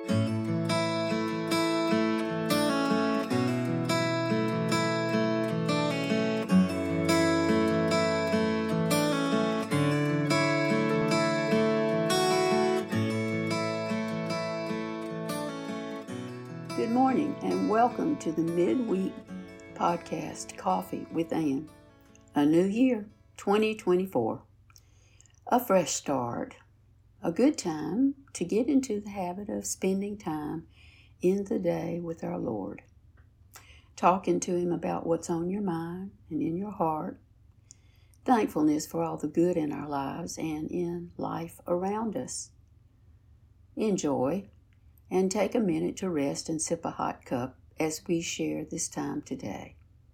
Good morning and welcome to the midweek podcast, Coffee with Ann. A new year, 2024. A fresh start. A good time to get into the habit of spending time in the day with our Lord. Talking to Him about what's on your mind and in your heart. Thankfulness for all the good in our lives and in life around us. Enjoy. And take a minute to rest and sip a hot cup as we share this time today.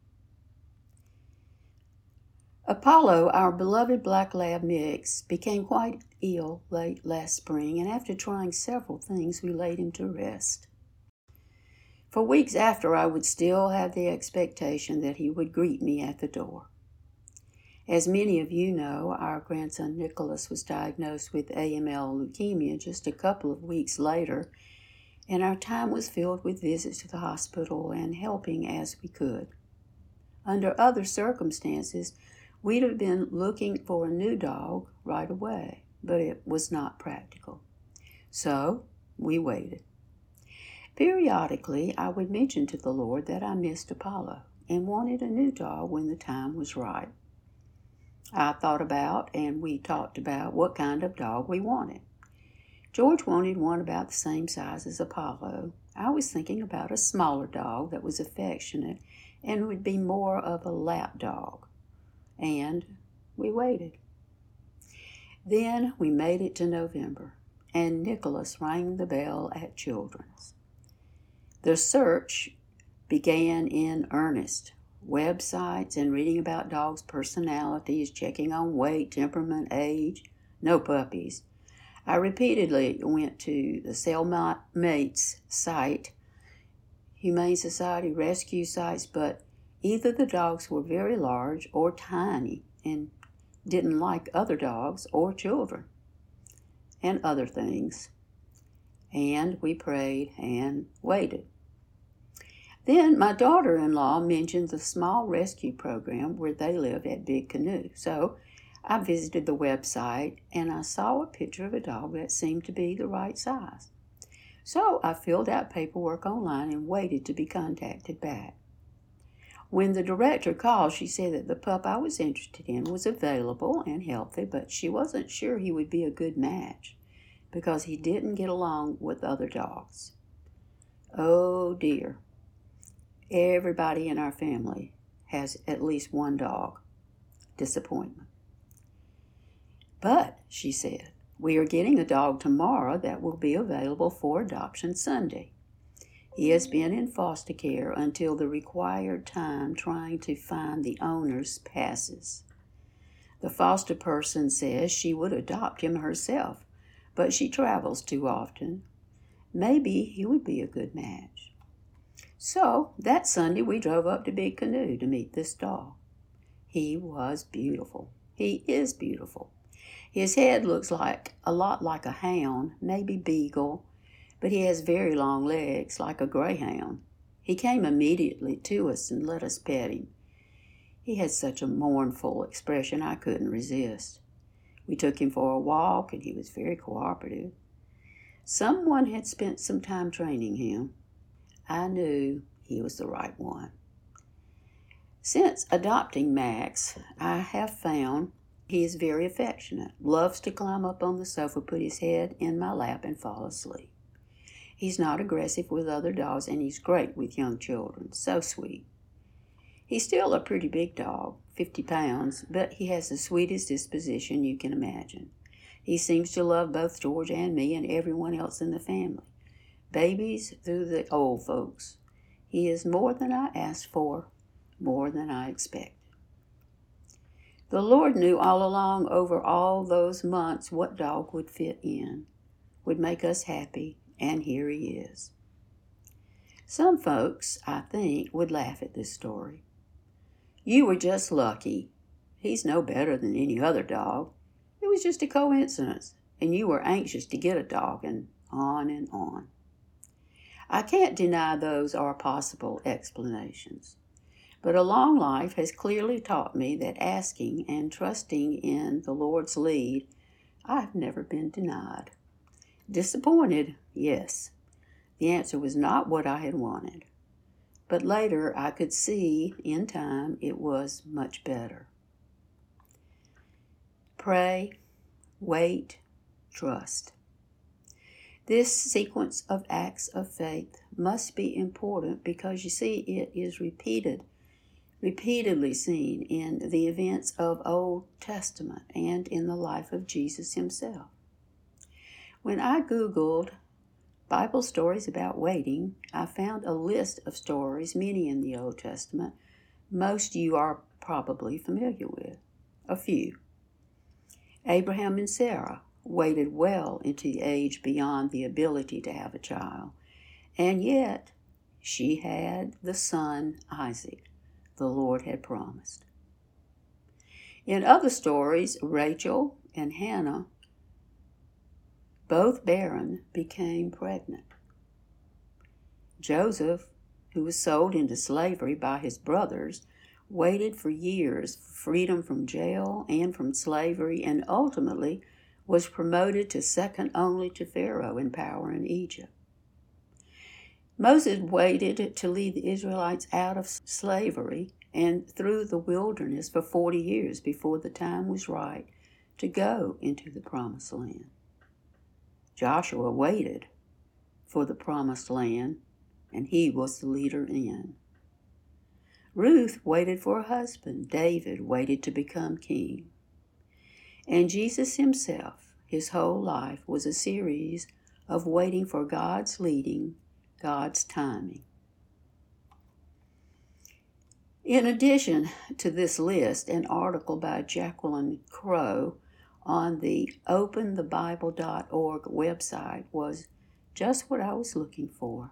Apollo, our beloved black lab mix, became quite ill late last spring, and after trying several things, we laid him to rest. For weeks after, I would still have the expectation that he would greet me at the door. As many of you know, our grandson Nicholas was diagnosed with AML leukemia just a couple of weeks later, and our time was filled with visits to the hospital and helping as we could. Under other circumstances, we'd have been looking for a new dog right away, but it was not practical. So, we waited. Periodically, I would mention to the Lord that I missed Apollo and wanted a new dog when the time was right. I thought about and we talked about what kind of dog we wanted. George wanted one about the same size as Apollo. I was thinking about a smaller dog that was affectionate and would be more of a lap dog. And we waited. Then we made it to November, and Nicholas rang the bell at Children's. The search began in earnest. Websites and reading about dogs' personalities, checking on weight, temperament, age. No puppies. I repeatedly went to the Cellmates site, Humane Society rescue sites, but either the dogs were very large or tiny and didn't like other dogs or children and other things. And we prayed and waited. Then my daughter-in-law mentioned the small rescue program where they live at Big Canoe. So I visited the website and I saw a picture of a dog that seemed to be the right size. So I filled out paperwork online and waited to be contacted back. When the director called, she said that the pup I was interested in was available and healthy, but she wasn't sure he would be a good match because he didn't get along with other dogs. Oh dear. Everybody in our family has at least one dog. Disappointment. But, she said, we are getting a dog tomorrow that will be available for adoption Sunday. He has been in foster care until the required time trying to find the owner's passes. The foster person says she would adopt him herself, but she travels too often. Maybe he would be a good match. So, that Sunday we drove up to Big Canoe to meet this dog. He was beautiful. He is beautiful. His head looks a lot like a hound, maybe beagle, but he has very long legs like a greyhound. He came immediately to us and let us pet him. He had such a mournful expression I couldn't resist. We took him for a walk and he was very cooperative. Someone had spent some time training him. I knew he was the right one. Since adopting Max, I have found he is very affectionate, loves to climb up on the sofa, put his head in my lap, and fall asleep. He's not aggressive with other dogs, and he's great with young children. So sweet. He's still a pretty big dog, 50 pounds, but he has the sweetest disposition you can imagine. He seems to love both George and me and everyone else in the family, babies through the old folks. He is more than I asked for, more than I expected. The Lord knew all along over all those months what dog would fit in, would make us happy, and here he is. Some folks, I think, would laugh at this story. You were just lucky. He's no better than any other dog. It was just a coincidence, and you were anxious to get a dog, and on and on. I can't deny those are possible explanations. But a long life has clearly taught me that asking and trusting in the Lord's lead, I've never been denied. Disappointed, yes. The answer was not what I had wanted. But later I could see, in time, it was much better. Pray, wait, trust. This sequence of acts of faith must be important because you see it is repeatedly seen in the events of Old Testament and in the life of Jesus himself. When I Googled Bible stories about waiting, I found a list of stories, many in the Old Testament, most you are probably familiar with. A few. Abraham and Sarah waited well into the age beyond the ability to have a child, and yet she had the son Isaac the Lord had promised. In other stories, Rachel and Hannah, both barren, became pregnant. Joseph, who was sold into slavery by his brothers, waited for years for freedom from jail and from slavery, and ultimately was promoted to second only to Pharaoh in power in Egypt. Moses waited to lead the Israelites out of slavery and through the wilderness for 40 years before the time was right to go into the promised land. Joshua waited for the promised land, and he was the leader in. Ruth waited for a husband. David waited to become king. And Jesus himself, his whole life was a series of waiting for God's leading, God's timing. In addition to this list, an article by Jacqueline Crow on the openthebible.org website was just what I was looking for.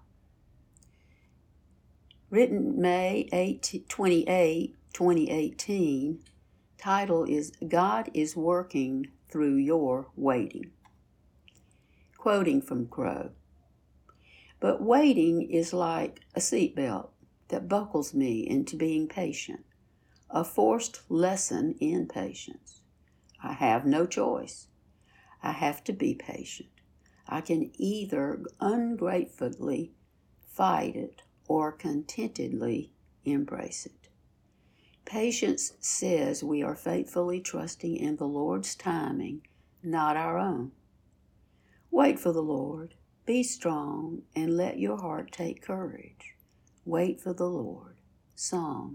Written May 28, 2018, title is God is Working Through Your Waiting. Quoting from Crow, "But waiting is like a seatbelt that buckles me into being patient, a forced lesson in patience. I have no choice. I have to be patient. I can either ungratefully fight it or contentedly embrace it. Patience says we are faithfully trusting in the Lord's timing, not our own. Wait for the Lord. Be strong and let your heart take courage. Wait for the Lord." Psalm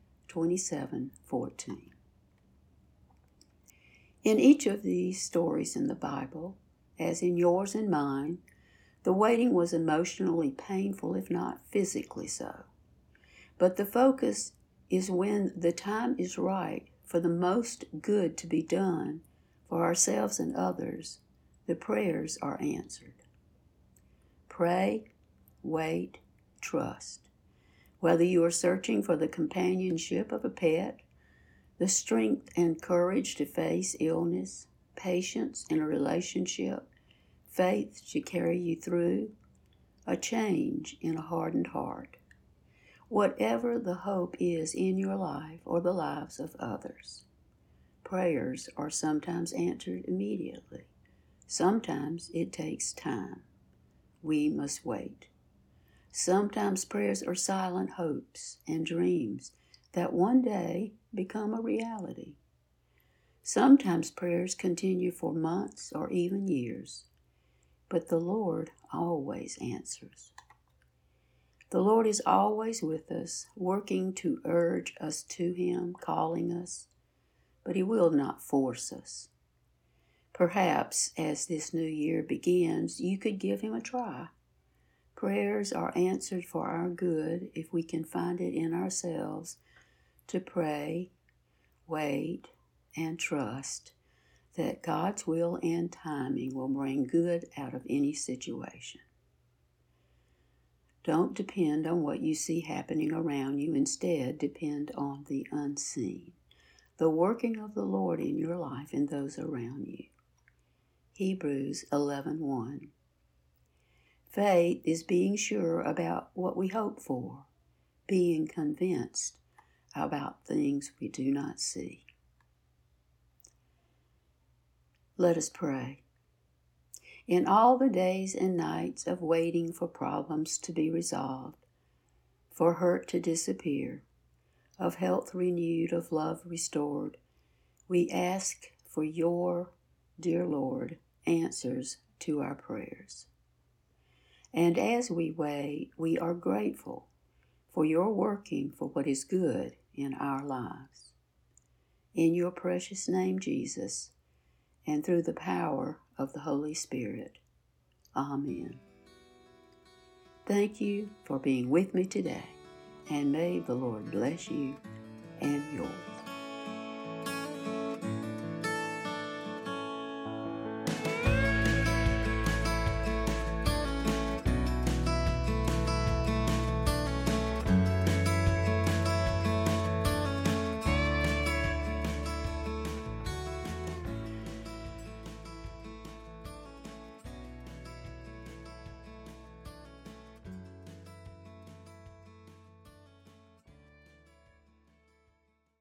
27:14. In each of these stories in the Bible, as in yours and mine, the waiting was emotionally painful, if not physically so. But the focus is when the time is right for the most good to be done for ourselves and others, the prayers are answered. Pray, wait, trust. Whether you are searching for the companionship of a pet, the strength and courage to face illness, patience in a relationship, faith to carry you through, a change in a hardened heart. Whatever the hope is in your life or the lives of others, prayers are sometimes answered immediately. Sometimes it takes time. We must wait. Sometimes prayers are silent hopes and dreams that one day become a reality. Sometimes prayers continue for months or even years, but the Lord always answers. The Lord is always with us, working to urge us to Him, calling us, but He will not force us. Perhaps as this new year begins, you could give Him a try. Prayers are answered for our good if we can find it in ourselves to pray, wait, and trust that God's will and timing will bring good out of any situation. Don't depend on what you see happening around you. Instead, depend on the unseen, the working of the Lord in your life and those around you. Hebrews 11:1. Faith is being sure about what we hope for, being convinced about things we do not see. Let us pray. In all the days and nights of waiting for problems to be resolved, for hurt to disappear, of health renewed, of love restored, we ask for your, dear Lord, answers to our prayers. And as we wait, we are grateful for your working for what is good in our lives. In your precious name, Jesus, and through the power of the Holy Spirit. Amen. Thank you for being with me today, and may the Lord bless you and yours.